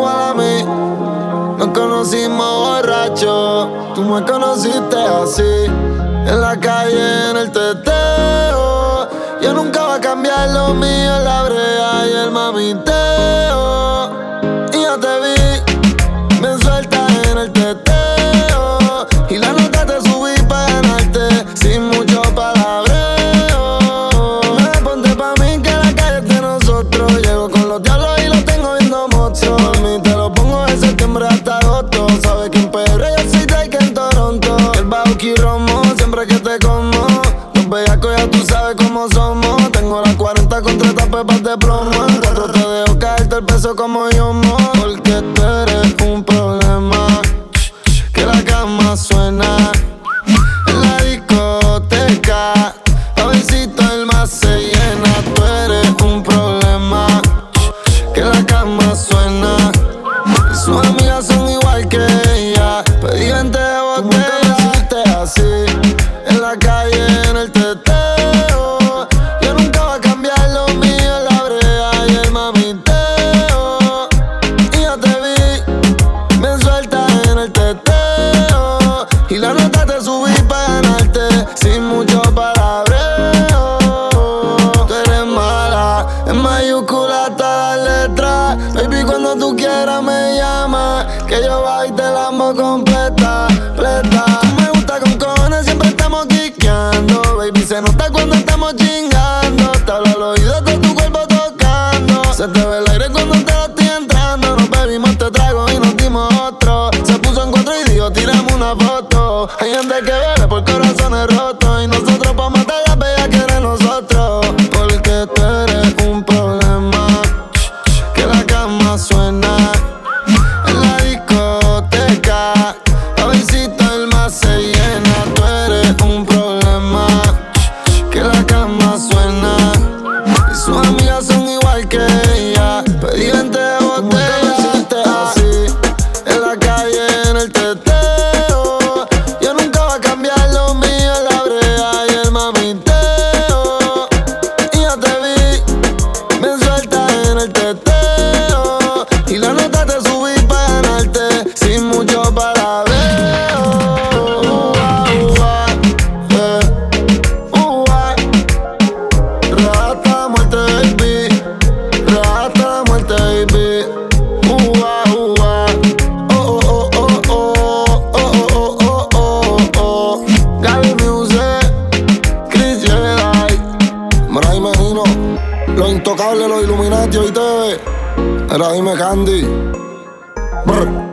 igual a mí. Nos conocimos borrachos, tú me conociste así. En la calle, en el teteo. Yo nunca voy a cambiar lo mío, la brea y el mamiteo. Y yo te vi, me sueltas en el teteo. Y la nota te subí pa' ganarte, sin mucho palabreo. Me ponte pa' mí que la calle es de nosotros. Llego con los diablos y los tengo viendo monstruos. Por mí te lo pongo de septiembre hasta agosto. Sabes que en PR yo soy Drake en Toronto. El Bauki Romo, siempre que te como. Los bellacos ya tú sabes cómo somos. Tengo las 40 con 30 pepas de plomo. En 4 te dejo caerte el peso como yo mo. Porque tú eres un problema. Que la cama suena en la discoteca. Jovencito el más se llena. Tú eres un problema. Que la cama suena. Y sus amigas son igual que ella. Pedí 20 botellas así. En la calle, en el teteo. Yo nunca voy a cambiar lo mío, la brea y el mamiteo. Y yo te vi, me sueltas en el teteo. Y la nota te subí pa' ganarte, sin mucho palabreo. Tú eres mala, en mayúscula todas las letras. Baby, cuando tú quieras me llamas, que yo bajo y te la amo completa, pleta. Me gusta con cojones, siempre estamos quiqueando. Baby, se nota cuando estamos chingando. Te hablo al oído de tu cuerpo tocando. Se te ve el aire cuando te lo estoy entrando. Nos bebimos este trago y nos dimos otro. Se puso en 4 y dijo, tiramos una foto. Hay gente que bebe por corazones rotos. Y nosotros pa' matar las bellas que eres nosotros. Porque tú eres un problema. Que la cama suena en la discoteca. Jovencito el más se llena. Tú eres un problema. Que la cama suena. Y sus amigas son igual que ella. Pedí 20 botellas así. En la calle, en el teteo. Yo nunca voy a cambiar lo mío, la brea y el mamiteo. Y yo te vi, me sueltas en el teteo. Y la nota te subí pa' ganarte, sin mucho palabreo. Rata muerte, baby. Rata muerte, baby. Oh, oh, oh, oh, oh, oh, oh, oh, oh. Gaby Music, Chris Jedi, Bray Menino, Los Intocables, Los Illuminati, hoy te ve. Era dime Candy. Brr.